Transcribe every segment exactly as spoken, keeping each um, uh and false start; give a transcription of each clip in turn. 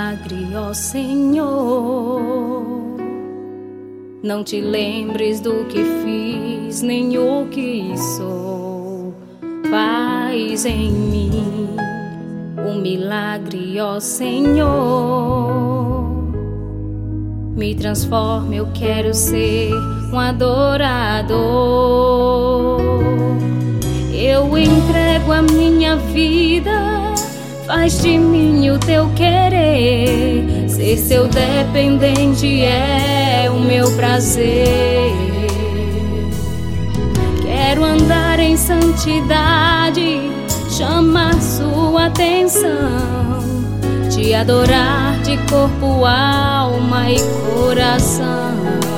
milagre, ó Senhor. Não te lembres do que fiz, nem o que sou. Faz em mim um milagre, ó Senhor. Me transforma, eu quero ser um adorador. Eu entrego a minha vida, faz de mim o teu querer. Ser seu dependente é o meu prazer. Quero andar em santidade, chamar sua atenção, te adorar de corpo, alma e coração.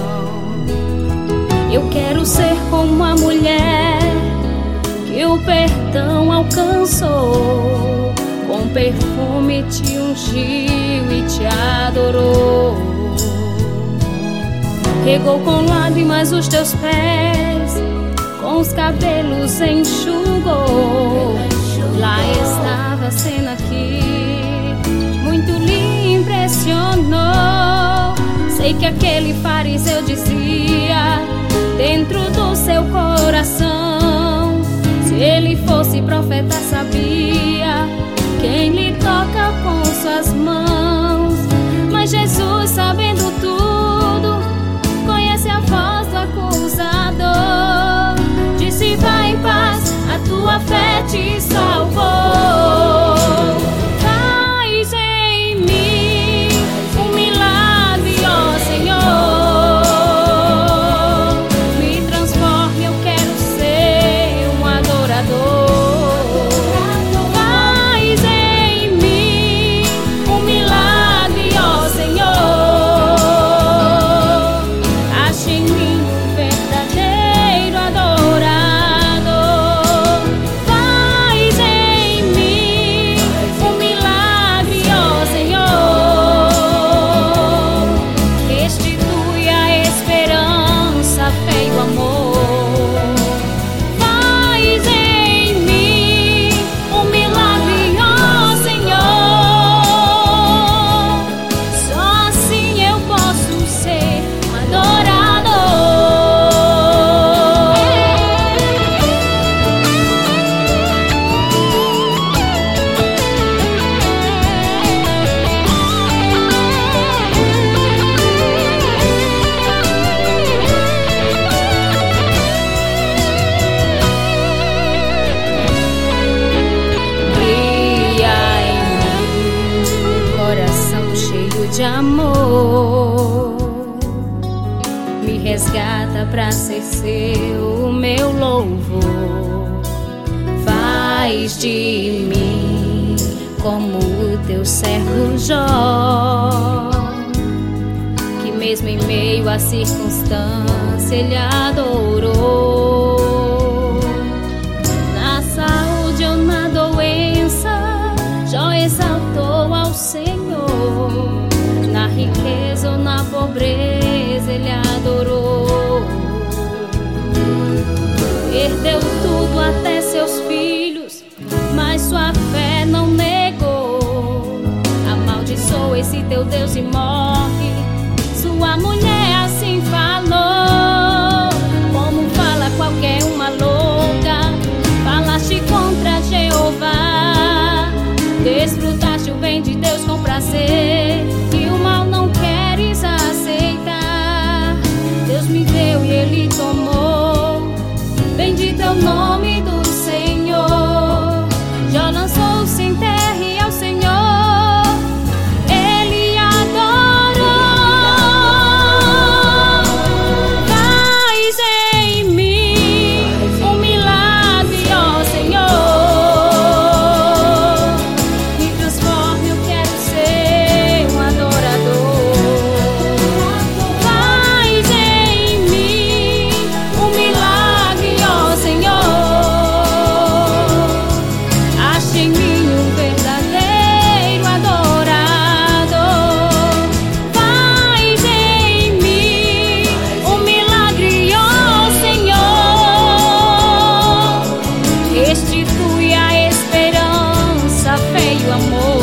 Eu quero ser como a mulher que o perdão alcançou, com perfume te ungiu e te adorou. Regou com lágrimas os teus pés, com os cabelos enxugou. Lá estava a cena que muito lhe impressionou. Sei que aquele fariseu dizia dentro do seu coração: se ele fosse profeta, sabia quem lhe toca com suas mãos. Mas Jesus, sabendo tudo, conhece a voz do acusador. Disse: vai em paz, a tua fé te salvou. Faz em mim um milagre, ó Senhor. Me transforme, eu quero ser um adorador. De amor, me resgata pra ser seu, o meu louvor. Faz de mim como o teu servo Jó, que mesmo em meio à circunstância ele adorou. Na saúde ou na doença, Jó exaltou ao Senhor. Na riqueza ou na pobreza ele adorou. Perdeu tudo, até seus filhos, mas sua fé não negou. Amaldiçoa esse teu Deus e morre. Sua mulher assim falou, como fala qualquer uma louca. Falaste contra Jeová, desfrutaste o bem de Deus com prazer, e o mal não queres aceitar. Deus me deu e ele tomou. Bendito é o nome do Senhor. Jó lançou-se em terra e ao Senhor ele adorou. Faz em mim um milagre, ó Senhor. Me transforme, eu quero ser um adorador. Faz em mim um milagre, ó Senhor. Ache em mim um verdadeiro adorador. Faz em mim um milagre, ó Senhor. Restitui a esperança, fé e o amor.